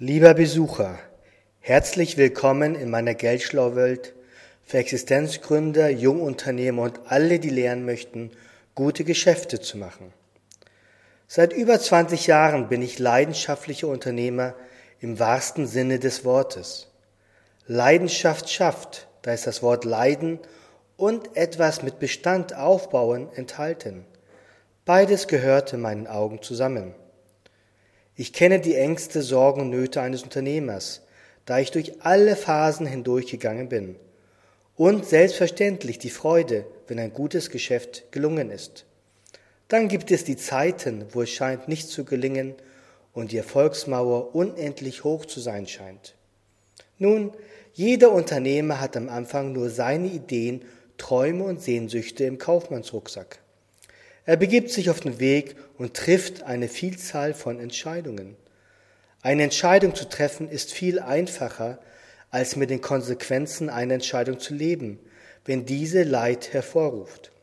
Lieber Besucher, herzlich willkommen in meiner Geldschlau-Welt für Existenzgründer, Jungunternehmer und alle, die lernen möchten, gute Geschäfte zu machen. Seit über 20 Jahren bin ich leidenschaftlicher Unternehmer im wahrsten Sinne des Wortes. Leidenschaft schafft, da ist das Wort Leiden und etwas mit Bestand aufbauen enthalten. Beides gehört in meinen Augen zusammen. Ich kenne die Ängste, Sorgen und Nöte eines Unternehmers, da ich durch alle Phasen hindurchgegangen bin. Und selbstverständlich die Freude, wenn ein gutes Geschäft gelungen ist. Dann gibt es die Zeiten, wo es scheint nicht zu gelingen und die Erfolgsmauer unendlich hoch zu sein scheint. Nun, jeder Unternehmer hat am Anfang nur seine Ideen, Träume und Sehnsüchte im Kaufmannsrucksack. Er begibt sich auf den Weg und trifft eine Vielzahl von Entscheidungen. Eine Entscheidung zu treffen ist viel einfacher, als mit den Konsequenzen einer Entscheidung zu leben, wenn diese Leid hervorruft.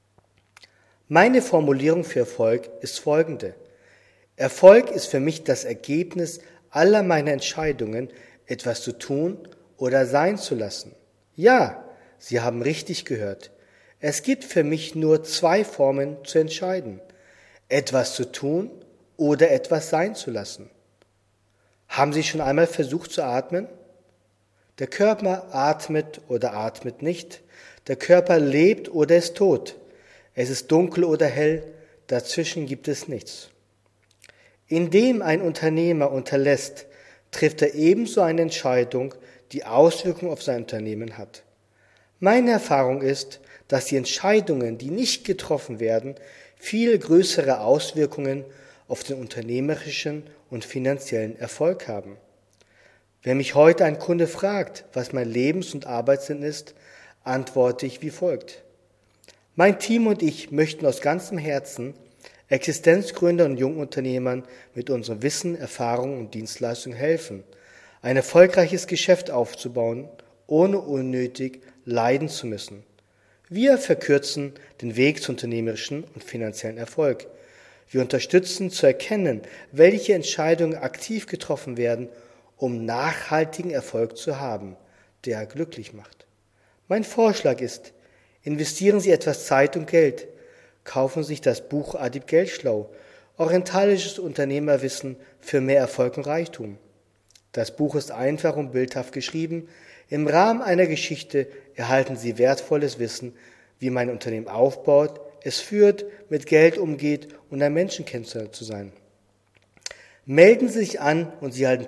Meine Formulierung für Erfolg ist folgende. Erfolg ist für mich das Ergebnis aller meiner Entscheidungen, etwas zu tun oder sein zu lassen. Ja, Sie haben richtig gehört. Es gibt für mich nur 2 Formen zu entscheiden. Etwas zu tun oder etwas sein zu lassen. Haben Sie schon einmal versucht zu atmen? Der Körper atmet oder atmet nicht. Der Körper lebt oder ist tot. Es ist dunkel oder hell. Dazwischen gibt es nichts. Indem ein Unternehmer unterlässt, trifft er ebenso eine Entscheidung, die Auswirkungen auf sein Unternehmen hat. Meine Erfahrung ist, dass die Entscheidungen, die nicht getroffen werden, viel größere Auswirkungen auf den unternehmerischen und finanziellen Erfolg haben. Wenn mich heute ein Kunde fragt, was mein Lebens- und Arbeitssinn ist, antworte ich wie folgt. Mein Team und ich möchten aus ganzem Herzen Existenzgründern und Jungunternehmern mit unserem Wissen, Erfahrung und Dienstleistung helfen, ein erfolgreiches Geschäft aufzubauen, ohne unnötig leiden zu müssen. Wir verkürzen den Weg zu unternehmerischen und finanziellen Erfolg. Wir unterstützen zu erkennen, welche Entscheidungen aktiv getroffen werden, um nachhaltigen Erfolg zu haben, der glücklich macht. Mein Vorschlag ist, investieren Sie etwas Zeit und Geld. Kaufen Sie sich das Buch Adib Geldschlau, orientalisches Unternehmerwissen für mehr Erfolg und Reichtum. Das Buch ist einfach und bildhaft geschrieben. Im Rahmen einer Geschichte erhalten Sie wertvolles Wissen, wie man ein Unternehmen aufbaut, es führt, mit Geld umgeht und ein Menschenkenner zu sein. Melden Sie sich an und Sie erhalten